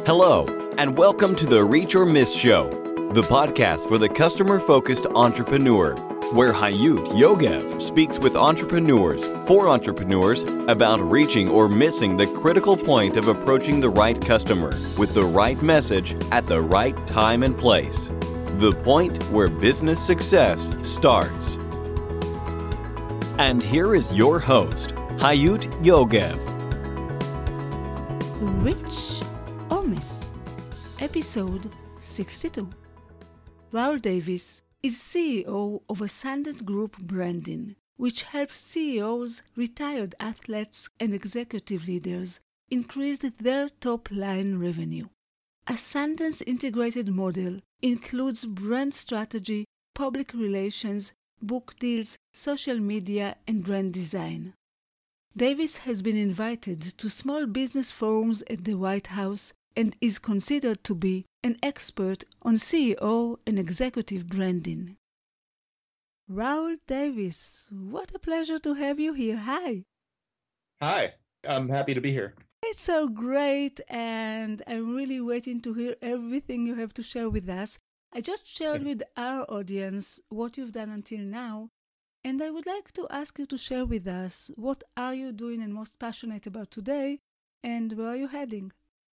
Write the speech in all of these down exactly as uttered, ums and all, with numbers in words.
Hello, and welcome to the Reach or Miss Show, the podcast for the customer-focused entrepreneur, where Hayut Yogev speaks with entrepreneurs for entrepreneurs about reaching or missing the critical point of approaching the right customer with the right message at the right time and place. The point where business success starts. And here is your host, Hayut Yogev. Reach or Miss, episode sixty-two. Raul Davis is C E O of Ascendant Group Branding, which helps C E Os, retired athletes, and executive leaders increase their top-line revenue. Ascendant's integrated model includes brand strategy, public relations, book deals, social media, and brand design. Davis has been invited to small business forums at the White House and is considered to be an expert on C E O and executive branding. Raul Davis, what a pleasure to have you here. Hi. Hi, I'm happy to be here. It's so great, and I'm really waiting to hear everything you have to share with us. I just shared with our audience what you've done until now, and I would like to ask you to share with us what are you doing and most passionate about today, and where are you heading?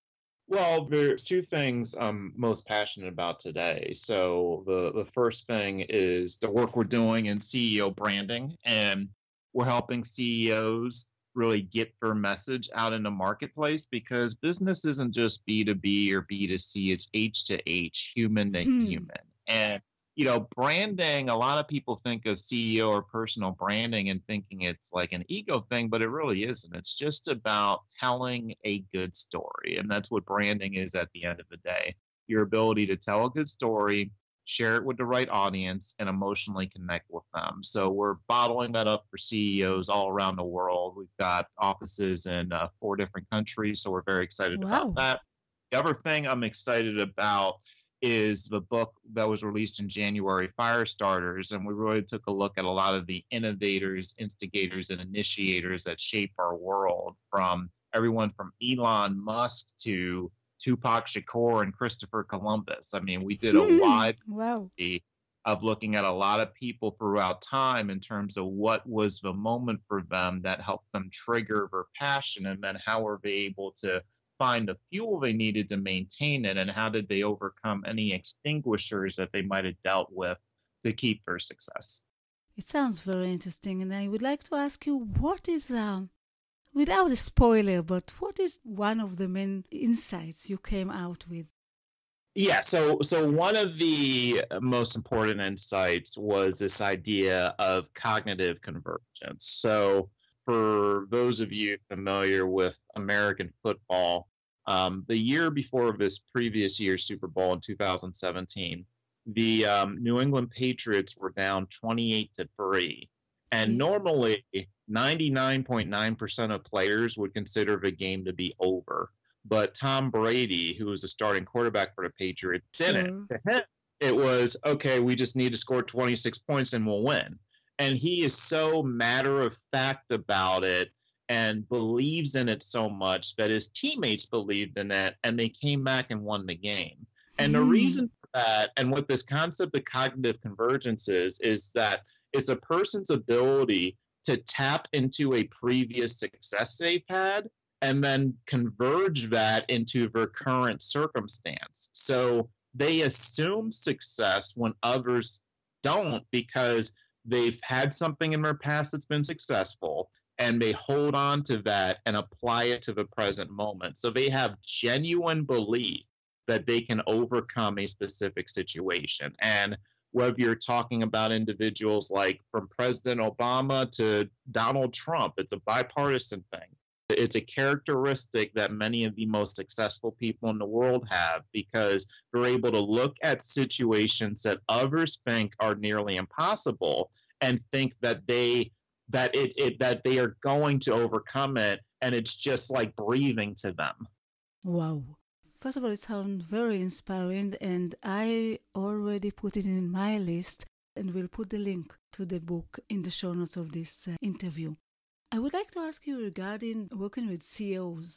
Well, there's two things I'm most passionate about today. So the, the first thing is the work we're doing in C E O branding, and we're helping C E Os really get their message out in the marketplace, because business isn't just B to B or B to C, it's H to H, human to Hmm. human. And you know, branding, a lot of people think of C E O or personal branding and thinking it's like an ego thing, but it really isn't. It's just about telling a good story. And that's what branding is at the end of the day. Your ability to tell a good story, share it with the right audience, and emotionally connect with them. So we're bottling that up for C E Os all around the world. We've got offices in uh, four different countries, so we're very excited Wow. about that. The other thing I'm excited about is the book that was released in January, Firestarters, and we really took a look at a lot of the innovators, instigators, and initiators that shape our world, from everyone from Elon Musk to Tupac Shakur and Christopher Columbus. I mean, we did a wide Wow. variety of looking at a lot of people throughout time in terms of what was the moment for them that helped them trigger their passion, and then how were they able to find the fuel they needed to maintain it, and how did they overcome any extinguishers that they might have dealt with to keep their success. It sounds very interesting, and I would like to ask you, what is, um, without a spoiler, but what is one of the main insights you came out with? Yeah, so so one of the most important insights was this idea of cognitive convergence. So for those of you familiar with American football, um, the year before this previous year's Super Bowl in two thousand seventeen, the um, New England Patriots were down twenty-eight to three. And Yeah. normally, ninety-nine point nine percent of players would consider the game to be over. But Tom Brady, who was the starting quarterback for the Patriots, didn't. Sure. To him, it was, okay, we just need to score twenty-six points and we'll win. And he is so matter of fact about it and believes in it so much that his teammates believed in it, and they came back and won the game. And the Hmm. reason for that, and what this concept of cognitive convergence is, is that it's a person's ability to tap into a previous success they've had and then converge that into their current circumstance. So they assume success when others don't, because they've had something in their past that's been successful, and they hold on to that and apply it to the present moment. So they have genuine belief that they can overcome a specific situation. And whether you're talking about individuals like from President Obama to Donald Trump, it's a bipartisan thing. It's a characteristic that many of the most successful people in the world have, because they're able to look at situations that others think are nearly impossible and think that they that it, it that they are going to overcome it, and it's just like breathing to them. Wow. First of all, it sounds very inspiring, and I already put it in my list, and we'll put the link to the book in the show notes of this uh, interview. I would like to ask you regarding working with C E Os.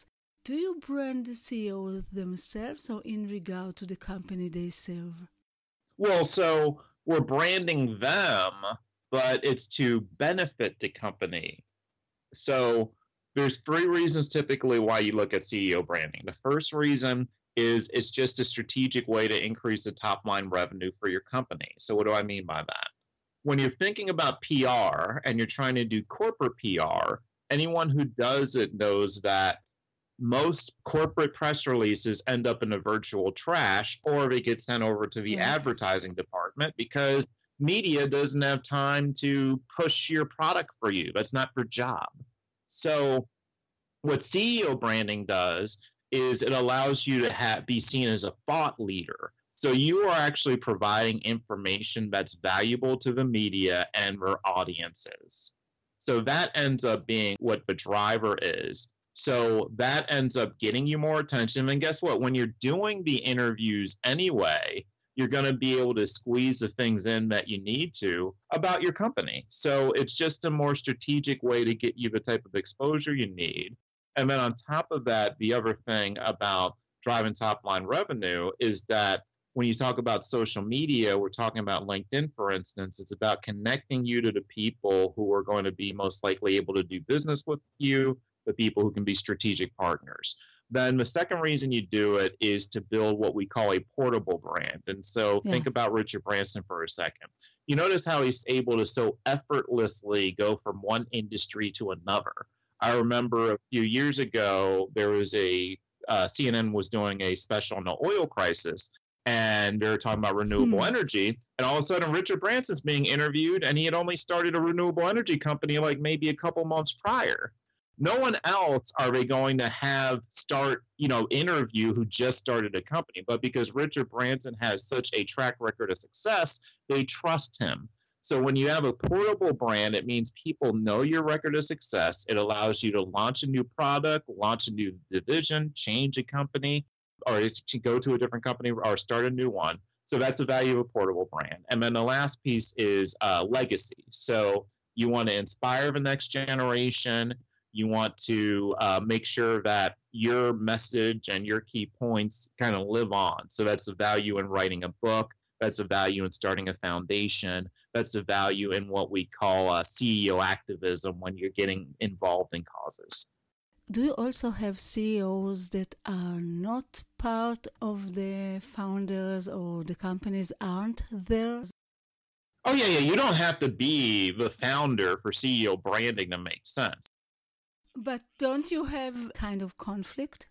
Do you brand the C E Os themselves or in regard to the company they serve? Well, so we're branding them, but it's to benefit the company. So there's three reasons typically why you look at C E O branding. The first reason is it's just a strategic way to increase the top line revenue for your company. So what do I mean by that? When you're thinking about P R and you're trying to do corporate P R, anyone who does it knows that most corporate press releases end up in the virtual trash, or they get sent over to the Yeah. advertising department because media doesn't have time to push your product for you. That's not their job. So what C E O branding does is it allows you to have, be seen as a thought leader. So you are actually providing information that's valuable to the media and their audiences. So that ends up being what the driver is. So that ends up getting you more attention. And guess what? When you're doing the interviews anyway, you're going to be able to squeeze the things in that you need to about your company. So it's just a more strategic way to get you the type of exposure you need. And then on top of that, the other thing about driving top line revenue is that when you talk about social media, we're talking about LinkedIn, for instance, it's about connecting you to the people who are going to be most likely able to do business with you, the people who can be strategic partners. Then the second reason you do it is to build what we call a portable brand. And so Yeah. think about Richard Branson for a second. You notice how he's able to so effortlessly go from one industry to another. I remember a few years ago, there was a, uh, C N N was doing a special on the oil crisis, and they were talking about renewable Hmm. energy. And all of a sudden, Richard Branson's being interviewed, and he had only started a renewable energy company like maybe a couple months prior. No one else are they going to have start, you know, interview who just started a company. But because Richard Branson has such a track record of success, they trust him. So when you have a portable brand, it means people know your record of success. It allows you to launch a new product, launch a new division, change a company, or to go to a different company or start a new one. So that's the value of a portable brand. And then the last piece is uh, legacy. So you want to inspire the next generation. You want to uh, make sure that your message and your key points kind of live on. So that's the value in writing a book. That's the value in starting a foundation. That's the value in what we call uh, C E O activism when you're getting involved in causes. Do you also have C E Os that are not part of the founders or the companies aren't there? Oh, yeah, yeah. You don't have to be the founder for C E O branding to make sense. But don't you have kind of conflict?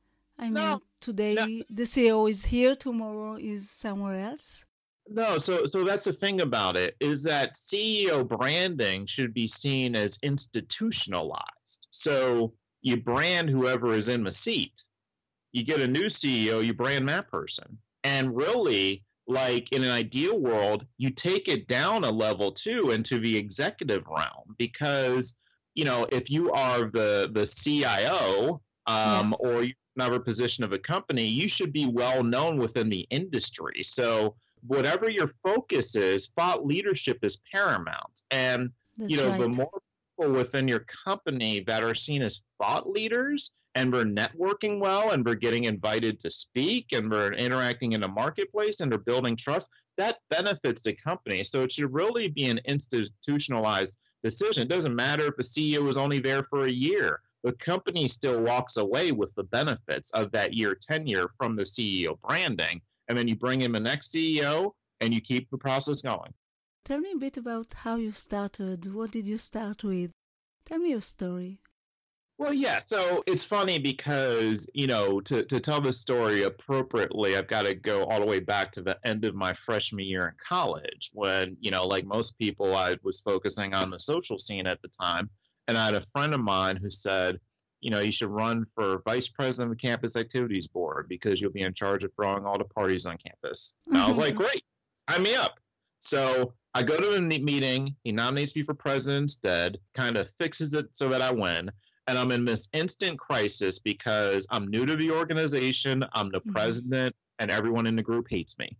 I mean, No, today no. the C E O is here, tomorrow is somewhere else. No, so so that's the thing about it is that C E O branding should be seen as institutionalized. So you brand whoever is in the seat. You get a new C E O, you brand that person. And really, like in an ideal world, you take it down a level too into the executive realm because, you know, if you are the the C I O um, Yeah. or you're in another position of a company, you should be well known within the industry. So whatever your focus is, thought leadership is paramount. And, That's you know, right. the more people within your company that are seen as thought leaders and we're networking well and we're getting invited to speak and we're interacting in the marketplace and they're building trust, that benefits the company. So it should really be an institutionalized decision. It doesn't matter if the C E O is only there for a year. The company still walks away with the benefits of that year tenure from the C E O branding. And then you bring in the next C E O and you keep the process going. Tell me a bit about how you started. What did you start with? Tell me your story. Well, yeah. So it's funny because, you know, to, to tell the story appropriately, I've got to go all the way back to the end of my freshman year in college when, you know, like most people, I was focusing on the social scene at the time. And I had a friend of mine who said, you know, you should run for vice president of the campus activities board because you'll be in charge of throwing all the parties on campus. And I was like, great, sign me up. So I go to the meeting. He nominates me for president instead, kind of fixes it so that I win. And I'm in this instant crisis because I'm new to the organization. I'm the Mhm. president and everyone in the group hates me.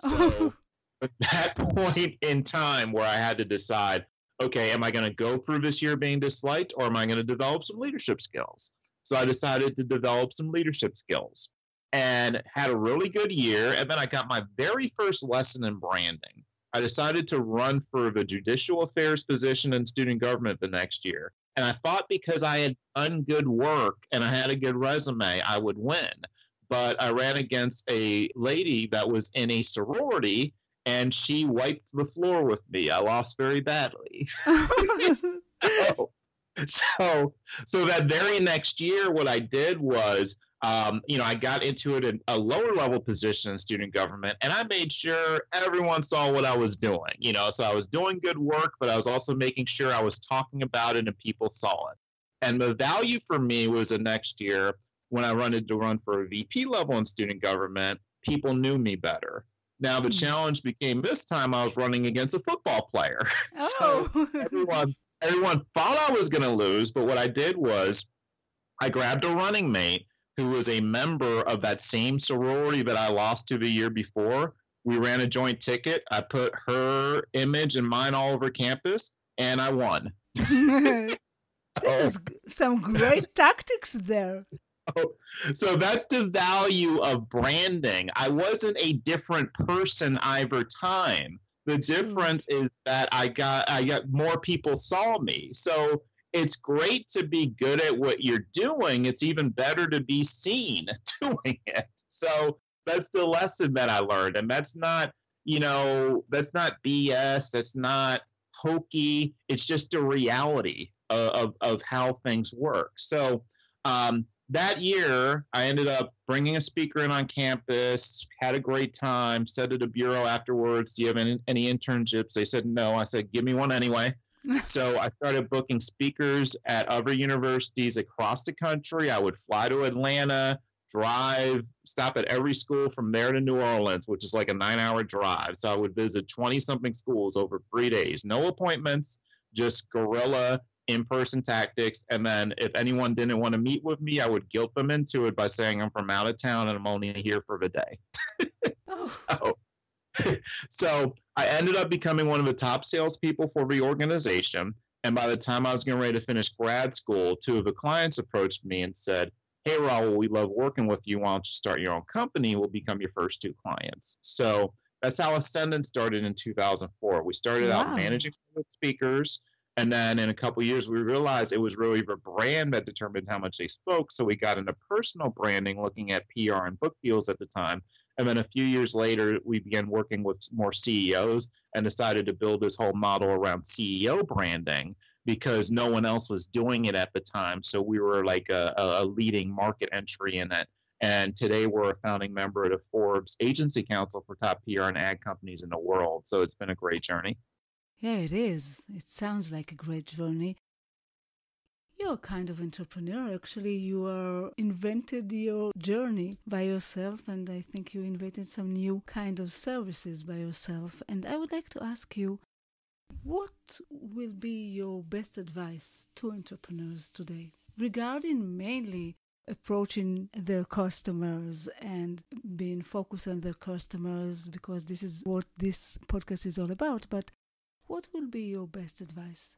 So at that point in time where I had to decide, okay, am I going to go through this year being disliked or am I going to develop some leadership skills? So I decided to develop some leadership skills and had a really good year. And then I got my very first lesson in branding. I decided to run for the judicial affairs position in student government the next year. And I thought because I had done good work and I had a good resume, I would win. But I ran against a lady that was in a sorority, and she wiped the floor with me. I lost very badly. so, so, so that very next year, what I did was, um, you know, I got into it in a lower level position in student government, and I made sure everyone saw what I was doing. You know, so I was doing good work, but I was also making sure I was talking about it and people saw it. And the value for me was the next year when I wanted to run for a V P level in student government, people knew me better. Now the challenge became this time I was running against a football player. Oh. So everyone, everyone thought I was going to lose, but what I did was I grabbed a running mate who was a member of that same sorority that I lost to the year before. We ran a joint ticket. I put her image and mine all over campus, and I won. This is some great tactics there. So, so that's the value of branding. I wasn't a different person either time. The difference is that I got I got more people saw me. So it's great to be good at what you're doing. It's even better to be seen doing it. So that's the lesson that I learned. And that's not, you know, that's not B S. That's not hokey. It's just a reality of, of, of how things work. So um, that year, I ended up bringing a speaker in on campus, had a great time, said to the bureau afterwards, do you have any, any internships? They said no. I said, give me one anyway. So I started booking speakers at other universities across the country. I would fly to Atlanta, drive, stop at every school from there to New Orleans, which is like a nine-hour drive. So I would visit twenty-something schools over three days. No appointments, just guerrilla in-person tactics. And then if anyone didn't want to meet with me, I would guilt them into it by saying I'm from out of town and I'm only here for the day. Oh. So So I ended up becoming one of the top salespeople for the organization. And by the time I was getting ready to finish grad school, two of the clients approached me and said, hey, Raul, we love working with you. Why don't you start your own company? We'll become your first two clients. So that's how Ascendant started in two thousand four. We started wow. out managing speakers. And then in a couple of years, we realized it was really the brand that determined how much they spoke. So we got into personal branding, looking at P R and book deals at the time. And then a few years later, we began working with more C E Os and decided to build this whole model around C E O branding because no one else was doing it at the time. So we were like a, a leading market entry in it. And today we're a founding member of the Forbes Agency Council for top P R and ad companies in the world. So it's been a great journey. Yeah, it is. It sounds like a great journey. You're a kind of entrepreneur. Actually, you are invented your journey by yourself, and I think you invented some new kind of services by yourself. And I would like to ask you, what will be your best advice to entrepreneurs today regarding mainly approaching their customers and being focused on their customers, because this is what this podcast is all about, but what will be your best advice?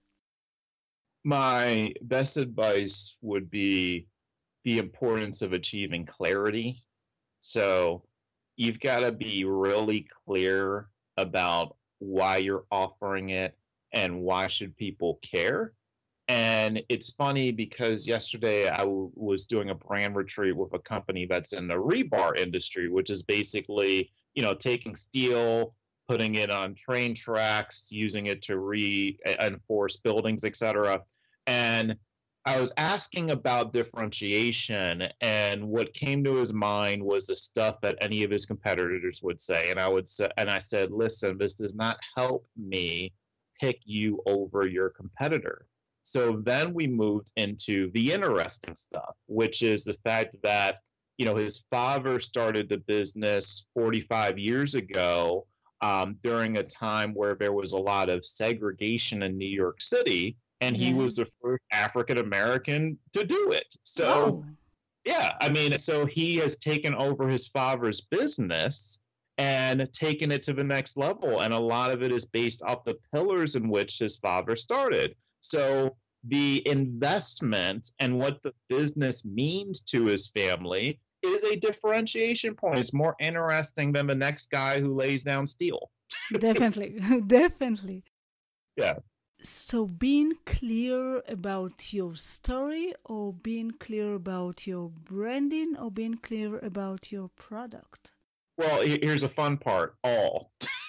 My best advice would be the importance of achieving clarity. So you've got to be really clear about why you're offering it and why should people care. And it's funny because yesterday I w- was doing a brand retreat with a company that's in the rebar industry, which is basically, you know, taking steel, putting it on train tracks, using it to reinforce buildings, et cetera. And I was asking about differentiation, and what came to his mind was the stuff that any of his competitors would say. And I would say, and I said, listen, this does not help me pick you over your competitor. So then we moved into the interesting stuff, which is the fact that, you know, his father started the business forty-five years ago. Um, during a time where there was a lot of segregation in New York City, and he yeah. was the first African American to do it. So, oh. yeah, I mean, so he has taken over his father's business and taken it to the next level. And a lot of it is based off the pillars in which his father started. So the investment and what the business means to his family is a differentiation point. It's more interesting than the next guy who lays down steel. Definitely, definitely. Yeah. So being clear about your story, or being clear about your branding, or being clear about your product? Well, here's a fun part. All.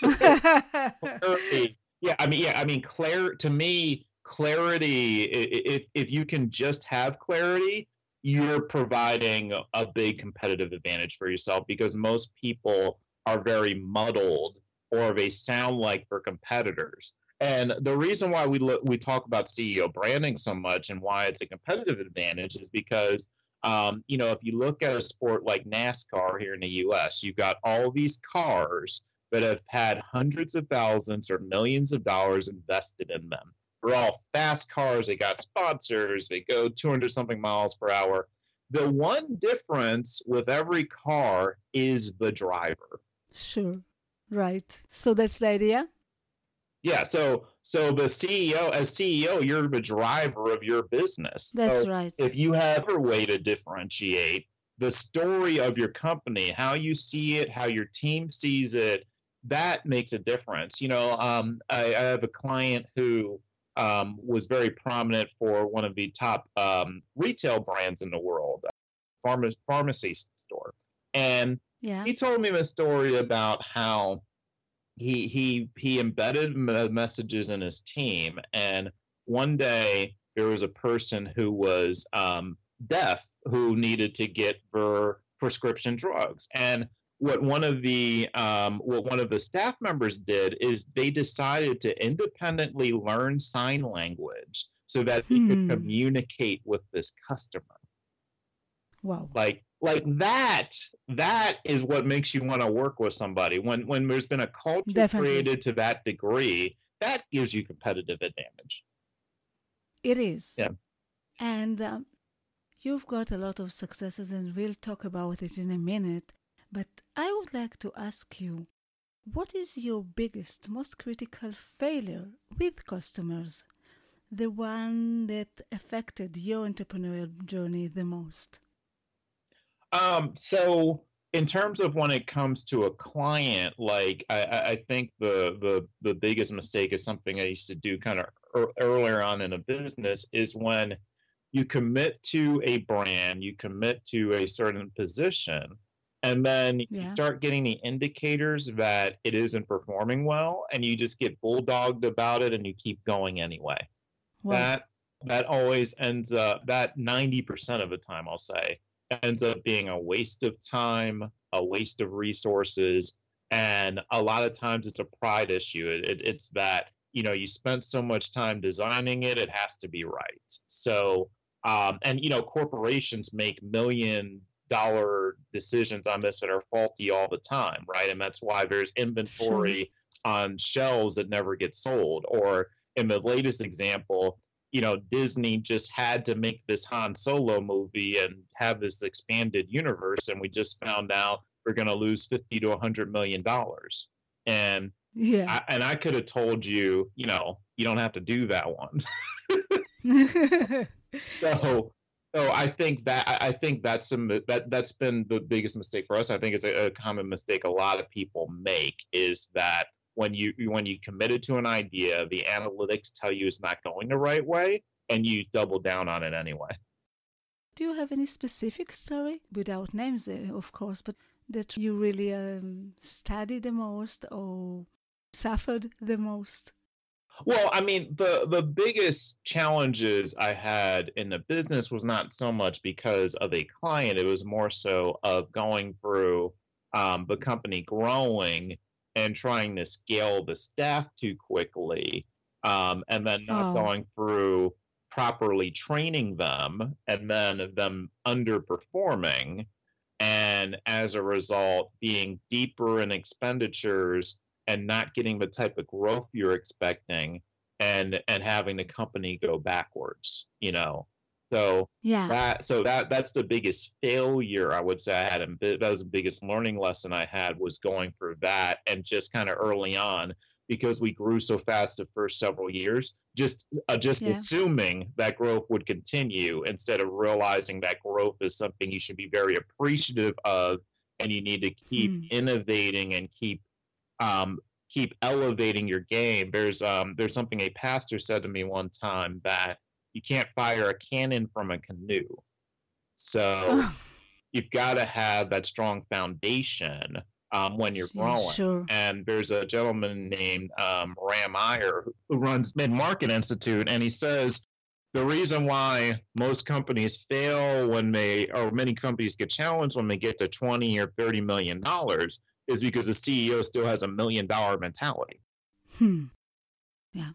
Clarity. Yeah, I mean, yeah, I mean, clar- to me, clarity, if if you can just have clarity, you're providing a big competitive advantage for yourself, because most people are very muddled, or they sound like they're competitors. And the reason why we look, we talk about C E O branding so much and why it's a competitive advantage is because, um, you know, if you look at a sport like NASCAR here in the U S, you've got all these cars that have had hundreds of thousands or millions of dollars invested in them. They're all fast cars. They got sponsors. They go two hundred something miles per hour. The one difference with every car is the driver. Sure. Right. So that's the idea? Yeah, so so the C E O, as C E O, you're the driver of your business. That's so right. If you have a way to differentiate the story of your company, how you see it, how your team sees it, that makes a difference. You know, um, I, I have a client who um, was very prominent for one of the top um, retail brands in the world, pharma- pharmacy store, and Yeah. he told me a story about how he he he embedded messages in his team, and one day there was a person who was um, deaf who needed to get their prescription drugs, and what one of the um, what one of the staff members did is they decided to independently learn sign language so that they Hmm. could communicate with this customer. Wow. Like like that that is what makes you want to work with somebody. When when there's been a culture Definitely. created to that degree, that gives you competitive advantage. It is. Yeah. And um, you've got a lot of successes, and we'll talk about it in a minute. But I would like to ask you, what is your biggest, most critical failure with customers? The one that affected your entrepreneurial journey the most? Um, so in terms of when it comes to a client, like I, I think the, the the biggest mistake is something I used to do kind of er, earlier on in a business, is when you commit to a brand, you commit to a certain position, and then Yeah. you start getting the indicators that it isn't performing well, and you just get bulldogged about it and you keep going anyway. Wow. That that always ends up, that ninety percent of the time, I'll say, ends up being a waste of time, a waste of resources, and a lot of times it's a pride issue. It, it, it's that, you know, you spent so much time designing it, it has to be right. So, um, and, you know, corporations make million dollar decisions on this that are faulty all the time, right? And that's why there's inventory on shelves that never get sold. Or in the latest example, you know, Disney just had to make this Han Solo movie and have this expanded universe, and we just found out we're going to lose fifty to one hundred million dollars. And Yeah. I, and I could have told you, you know, you don't have to do that one. so, so I think that I think that's some that that's been the biggest mistake for us. I think it's a, a common mistake a lot of people make, is that when you when you committed to an idea, the analytics tell you it's not going the right way, and you double down on it anyway. Do you have any specific story, without names, uh, of course, but that you really um, studied the most or suffered the most? Well, I mean, the the biggest challenges I had in the business was not so much because of a client. It was more so of going through um, the company growing and trying to scale the staff too quickly, um, and then not Oh. going through properly training them, and then them underperforming, and as a result being deeper in expenditures and not getting the type of growth you're expecting, and and having the company go backwards, you know. So Yeah. that so that that's the biggest failure I would say I had, and that was the biggest learning lesson I had, was going through that, and just kind of early on because we grew so fast the first several years, just uh, just Yeah. assuming that growth would continue instead of realizing that growth is something you should be very appreciative of, and you need to keep Hmm. innovating and keep um, keep elevating your game. There's um, there's something a pastor said to me one time, that you can't fire a cannon from a canoe. So Oh, you've got to have that strong foundation um, when you're yeah, growing. sure. And there's a gentleman named um, Ram Iyer who, who runs Mid Market Institute, and he says the reason why most companies fail when they, or many companies get challenged when they get to twenty or thirty million dollars, is because the C E O still has a million dollar mentality. Hmm. Yeah.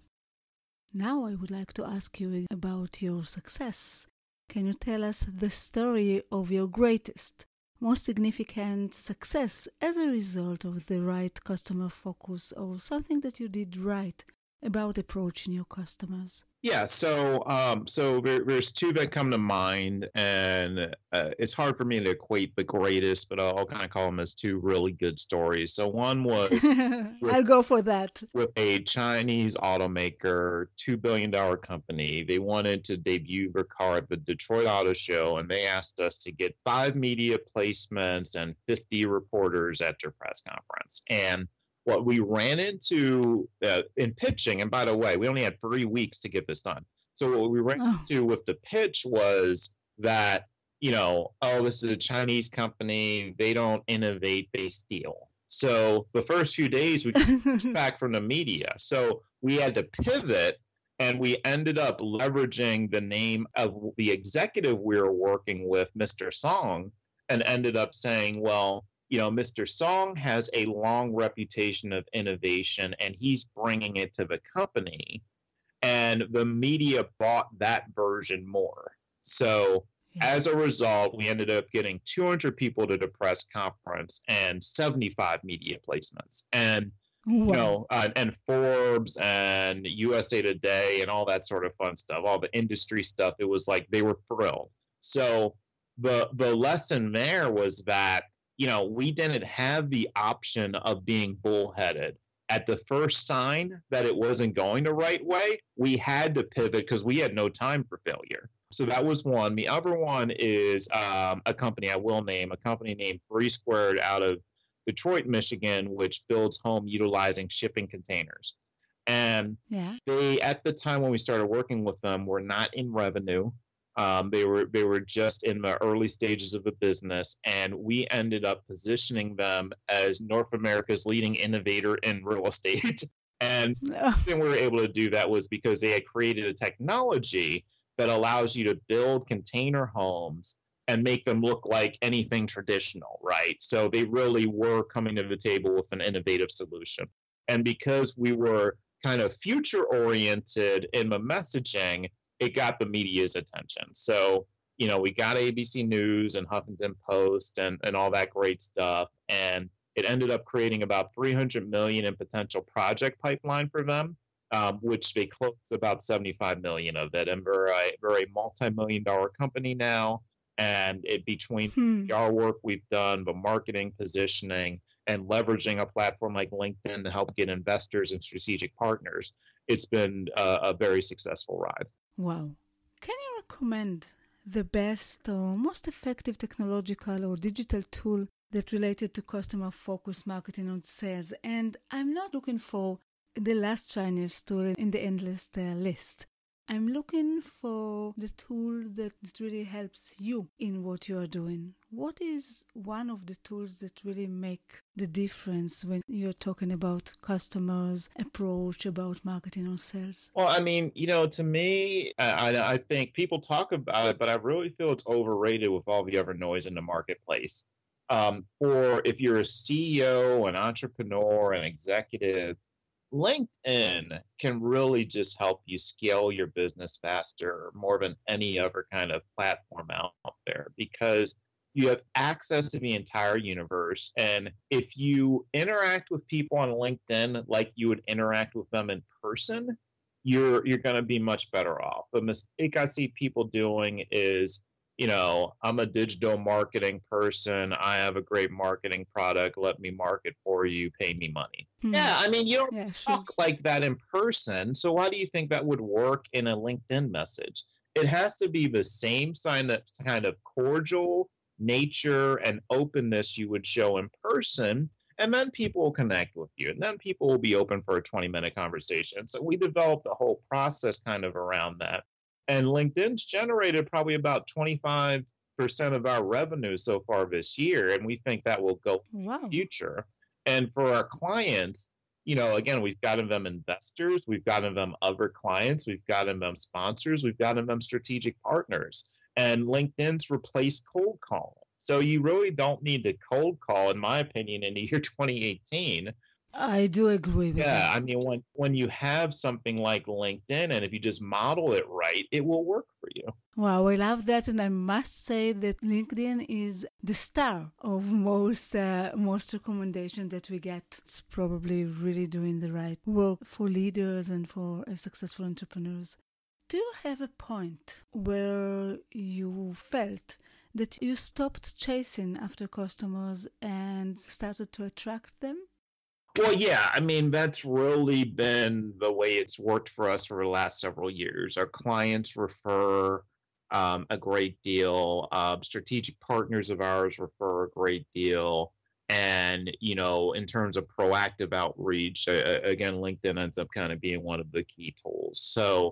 Now I would like to ask you about your success. Can you tell us the story of your greatest, most significant success as a result of the right customer focus, or something that you did right about approaching your customers? Yeah, so um, so there, there's two that come to mind, and uh, it's hard for me to equate the greatest, but I'll, I'll kind of call them as two really good stories. So one was I'll go for that. with a Chinese automaker, two billion dollars company. They wanted to debut their car at the Detroit Auto Show, and they asked us to get five media placements and fifty reporters at their press conference. And what we ran into uh, in pitching, and by the way, we only had three weeks to get this done. So what we ran Oh. into with the pitch was that, you know, oh, this is a Chinese company. They don't innovate, they steal. So the first few days we got back from the media. So we had to pivot, and we ended up leveraging the name of the executive we were working with, Mister Song, and ended up saying, well, you know, Mister Song has a long reputation of innovation, and he's bringing it to the company. And the media bought that version more. So Yeah. as a result, we ended up getting two hundred people to the press conference and seventy-five media placements. And you Wow. know, uh, and Forbes and U S A Today and all that sort of fun stuff, all the industry stuff. It was like they were thrilled. So the the lesson there was that, you know, we didn't have the option of being bullheaded. At the first sign that it wasn't going the right way, we had to pivot because we had no time for failure. So that was one. The other one is um, a company I will name, a company named Three Squared out of Detroit, Michigan, which builds home utilizing shipping containers. And Yeah. they, at the time when we started working with them, were not in revenue. Um, they were they were just in the early stages of the business, and we ended up positioning them as North America's leading innovator in real estate. And the reason we were able to do that was because they had created a technology that allows you to build container homes and make them look like anything traditional, right? So they really were coming to the table with an innovative solution. And because we were kind of future oriented in the messaging, it got the media's attention. So, you know, we got A B C News and Huffington Post and, and all that great stuff. And it ended up creating about three hundred million in potential project pipeline for them, um, which they closed about seventy-five million of it. And we're a, we're a multi-million dollar company now. And it between Hmm. our work we've done, the marketing, positioning, and leveraging a platform like LinkedIn to help get investors and strategic partners, it's been a, a very successful ride. Wow. Can you recommend the best or most effective technological or digital tool that related to customer focused marketing and sales? And I'm not looking for the last Chinese tool in the endless uh, list. I'm looking for the tool that really helps you in what you are doing. What is one of the tools that really make the difference when you're talking about customers' approach, about marketing or sales? Well, I mean, you know, to me, I, I think people talk about it, but I really feel it's overrated with all the other noise in the marketplace. Um, or if you're a C E O, an entrepreneur, an executive, LinkedIn can really just help you scale your business faster more than any other kind of platform out there, because you have access to the entire universe. And if you interact with people on LinkedIn like you would interact with them in person, you're you're going to be much better off. The mistake I see people doing is you know, I'm a digital marketing person. I have a great marketing product. Let me market for you. Pay me money. Hmm. Yeah, I mean, you don't yeah, talk sure. like that in person. So why do you think that would work in a LinkedIn message? It has to be the same kind of, kind of cordial nature and openness you would show in person. And then people will connect with you. And then people will be open for a twenty minute conversation. So we developed a whole process kind of around that. And LinkedIn's generated probably about twenty-five percent of our revenue so far this year. And we think that will go wow. in the future. And for our clients, you know, again, we've gotten them investors, we've gotten them other clients, we've gotten them sponsors, we've gotten them strategic partners. And LinkedIn's replaced cold calling. So you really don't need to cold call, in my opinion, in the year twenty eighteen. I do agree with yeah, that. Yeah, I mean, when, when you have something like LinkedIn, and if you just model it right, it will work for you. Wow, I love that. And I must say that LinkedIn is the star of most uh, most recommendations that we get. It's probably really doing the right work for leaders and for uh, successful entrepreneurs. Do you have a point where you felt that you stopped chasing after customers and started to attract them? Well, yeah, I mean, that's really been the way it's worked for us for the last several years. Our clients refer um, a great deal. Uh, strategic partners of ours refer a great deal. And, you know, in terms of proactive outreach, uh, again, LinkedIn ends up kind of being one of the key tools. So,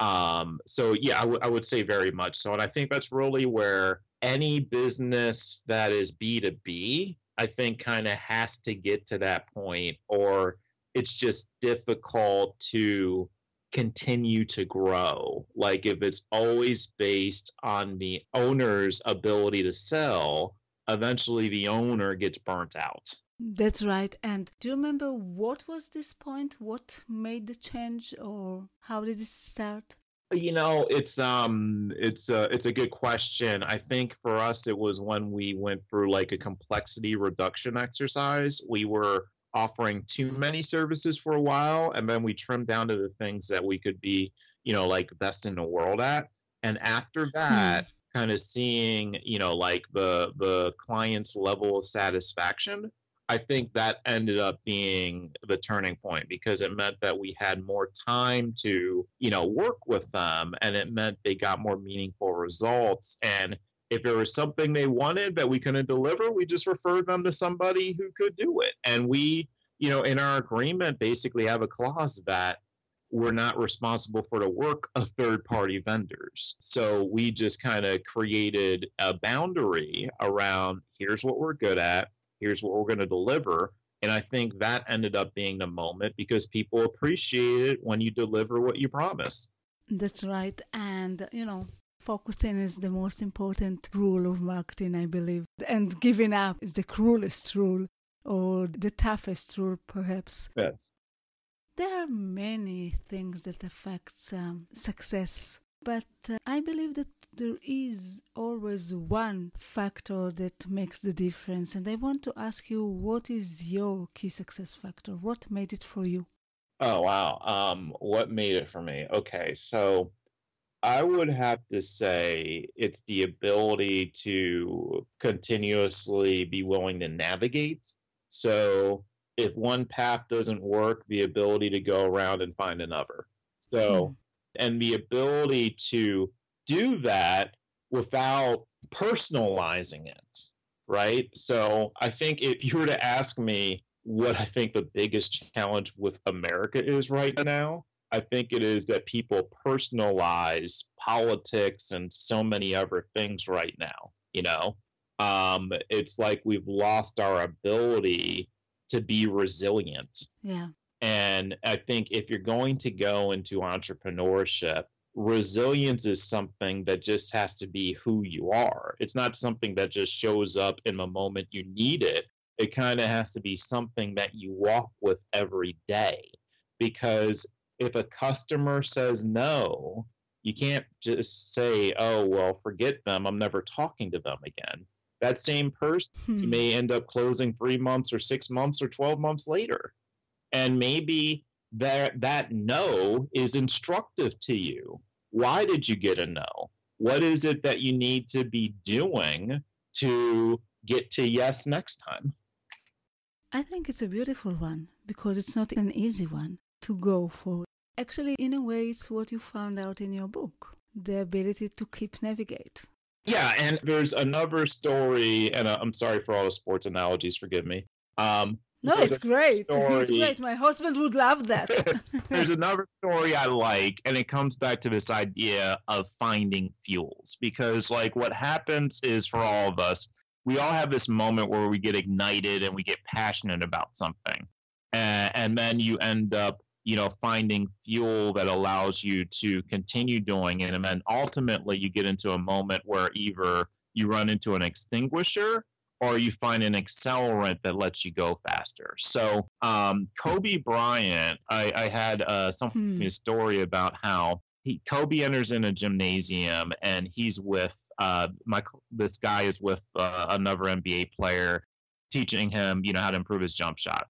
um, so yeah, I, w- I would say very much so. And I think that's really where any business that is B two B, I think kind of has to get to that point, or it's just difficult to continue to grow. Like if it's always based on the owner's ability to sell, eventually the owner gets burnt out. That's right. And do you remember what was this point? What made the change, or how did it start? You know, it's um, it's a it's a good question. I think for us, it was when we went through like a complexity reduction exercise. We were offering too many services for a while, and then we trimmed down to the things that we could be, you know, like best in the world at. And after that, hmm. kind of seeing, you know, like the the client's level of satisfaction, I think that ended up being the turning point, because it meant that we had more time to, you know, work with them, and it meant they got more meaningful results. And if there was something they wanted that we couldn't deliver, we just referred them to somebody who could do it. And we, you know, in our agreement basically have a clause that we're not responsible for the work of third-party vendors. So we just kind of created a boundary around, here's what we're good at, here's what we're going to deliver. And I think that ended up being the moment, because people appreciate it when you deliver what you promise. That's right. And, you know, focusing is the most important rule of marketing, I believe. And giving up is the cruelest rule, or the toughest rule, perhaps. Yes. There are many things that affect um, success, but uh, I believe that there is always one factor that makes the difference. And I want to ask you, what is your key success factor? What made it for you? Oh, wow. Um, what made it for me? Okay, so I would have to say it's the ability to continuously be willing to navigate. So if one path doesn't work, the ability to go around and find another. So, hmm. and the ability to do that without personalizing it, right? So I think if you were to ask me what I think the biggest challenge with America is right now, I think it is that people personalize politics and so many other things right now. You know, um, it's like we've lost our ability to be resilient. Yeah. And I think if you're going to go into entrepreneurship, resilience is something that just has to be who you are. It's not something that just shows up in the moment you need it. It kind of has to be something that you walk with every day. Because if a customer says no, you can't just say, oh, well, forget them. I'm never talking to them again. That same person hmm. you may end up closing three months or six months or twelve months later. And maybe that that no is instructive to you. Why did you get a no? What is it that you need to be doing to get to yes next time? I think it's a beautiful one because it's not an easy one to go for. Actually, in a way, it's what you found out in your book, the ability to keep navigate. Yeah, and there's another story, and I'm sorry for all the sports analogies, forgive me. Um, no, it's great. Story. It's great. My husband would love that. There's another story I like, and it comes back to this idea of finding fuels. Because, like, what happens is for all of us, we all have this moment where we get ignited and we get passionate about something. And, and then you end up, you know, finding fuel that allows you to continue doing it. And then ultimately you get into a moment where either you run into an extinguisher or you find an accelerant that lets you go faster. So um, Kobe Bryant, I, I had uh, someone tell me a story about how he Kobe enters in a gymnasium and he's with uh, my this guy is with uh, another N B A player, teaching him, you know, how to improve his jump shot.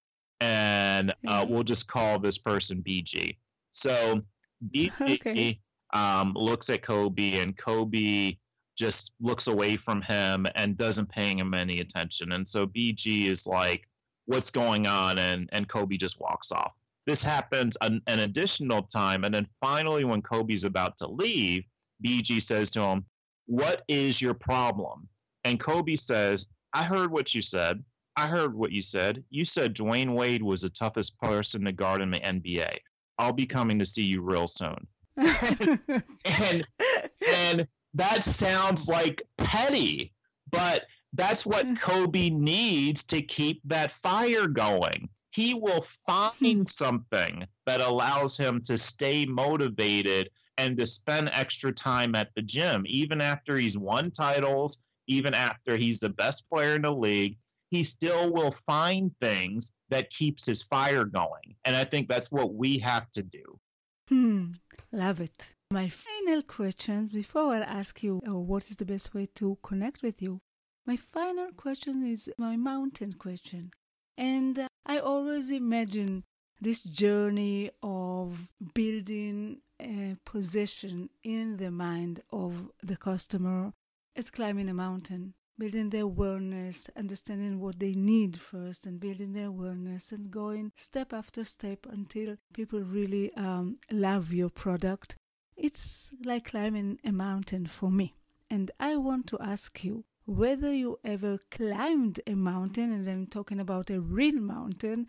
And uh, we'll just call this person B G. So B G okay. um, looks at Kobe, and Kobe just looks away from him and doesn't pay him any attention. And so B G is like, what's going on? And, and Kobe just walks off. This happens an, an additional time. And then finally, when Kobe's about to leave, B G says to him, what is your problem? And Kobe says, I heard what you said. I heard what you said. You said Dwayne Wade was the toughest person to guard in the N B A. I'll be coming to see you real soon. and, and and that sounds like petty, but that's what Kobe needs to keep that fire going. He will find something that allows him to stay motivated and to spend extra time at the gym, even after he's won titles, even after he's the best player in the league. He still will find things that keeps his fire going. And I think that's what we have to do. Hmm, love it. My final question, before I ask you oh, what is the best way to connect with you, my final question is my mountain question. And uh, I always imagine this journey of building a position in the mind of the customer as climbing a mountain. Building their awareness, understanding what they need first, and building their awareness and going step after step until people really um, love your product. It's like climbing a mountain for me. And I want to ask you whether you ever climbed a mountain, and I'm talking about a real mountain,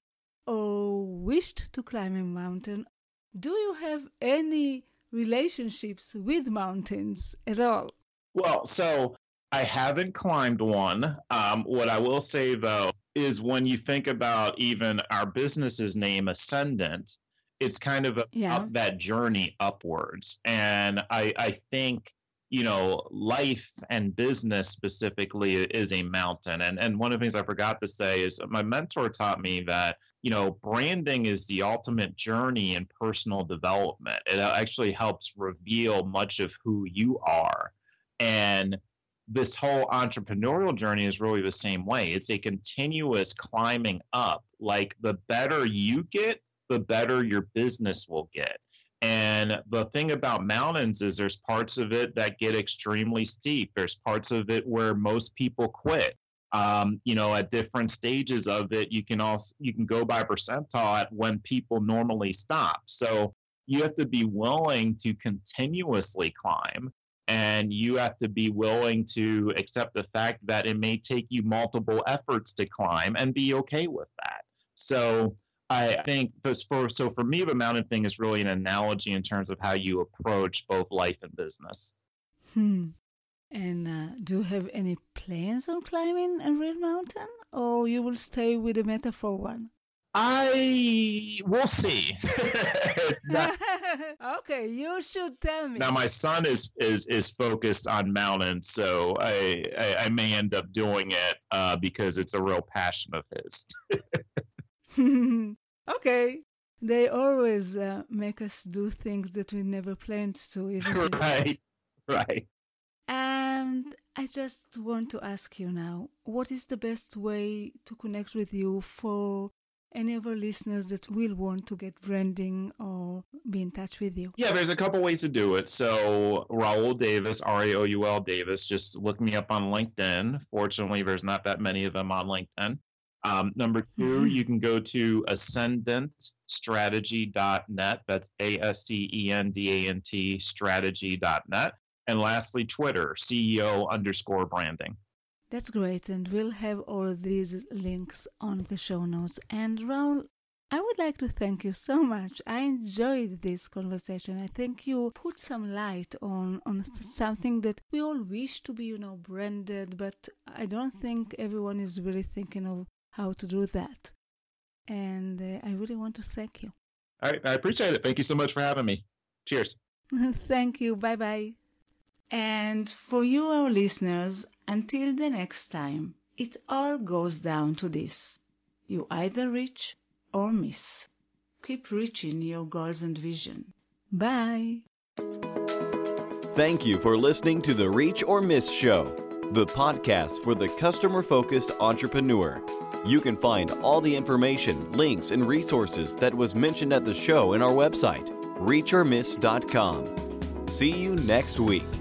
or wished to climb a mountain. Do you have any relationships with mountains at all? Well, so I haven't climbed one. Um, what I will say, though, is when you think about even our business's name, Ascendant, it's kind of about yeah. that journey upwards. And I, I think, you know, life and business specifically is a mountain. And, and one of the things I forgot to say is my mentor taught me that, you know, branding is the ultimate journey in personal development. It actually helps reveal much of who you are. And this whole entrepreneurial journey is really the same way. It's a continuous climbing up. Like the better you get, the better your business will get. And the thing about mountains is there's parts of it that get extremely steep. There's parts of it where most people quit. Um, you know, at different stages of it, you can also you can go by percentile at when people normally stop. So you have to be willing to continuously climb. And you have to be willing to accept the fact that it may take you multiple efforts to climb and be okay with that. So I think this for so for me, the mountain thing is really an analogy in terms of how you approach both life and business. Hmm. And uh, do you have any plans on climbing a real mountain, or you will stay with a metaphor one? I will see. That, okay, you should tell me. Now my son is is is focused on mountains, so I I, I may end up doing it uh, because it's a real passion of his. Okay, they always uh, make us do things that we never planned to, isn't it? Right, right. And I just want to ask you now, what is the best way to connect with you for any of our listeners that will want to get branding or be in touch with you? Yeah, there's a couple ways to do it. So Raoul Davis, R A O U L Davis, just look me up on LinkedIn. Fortunately, there's not that many of them on LinkedIn. Um, number two, mm-hmm. you can go to ascendant strategy dot net. That's A S C E N D A N T strategy dot net. And lastly, Twitter, C E O underscore branding. That's great. And we'll have all these links on the show notes. And Raoul, I would like to thank you so much. I enjoyed this conversation. I think you put some light on, on something that we all wish to be, you know, branded, but I don't think everyone is really thinking of how to do that. And uh, I really want to thank you. All right. I appreciate it. Thank you so much for having me. Cheers. Thank you. Bye-bye. And for you, our listeners, until the next time, it all goes down to this. You either reach or miss. Keep reaching your goals and vision. Bye. Thank you for listening to the Reach or Miss Show, the podcast for the customer-focused entrepreneur. You can find all the information, links, and resources that was mentioned at the show in our website, reach or miss dot com. See you next week.